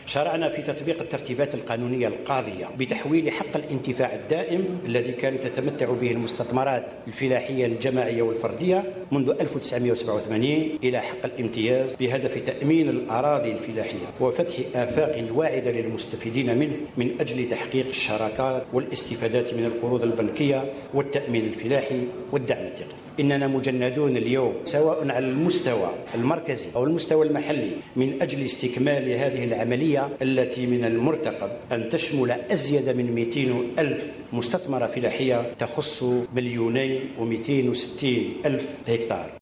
شرعنا في تطبيق الترتيبات القانونية القاضية بتحويل حق الانتفاع الدائم الذي كانت تتمتع به المستثمرات الفلاحية الجماعية والفردية منذ 1987 إلى حق الامتياز بهدف تأمين الأراضي الفلاحية وفتح آفاق واعدة للمستفيدين منه من أجل تحقيق الشراكات والاستفادات من القروض البنكية والتأمين الفلاحي والدعم التقني. إننا مجندون اليوم سواء على المستوى المركزي أو المستوى المحلي من أجل استكمال هذه العملية التي من المرتقب أن تشمل أزيد من 200,000 مستثمرة فلاحية تخص 2,260,000 هكتار.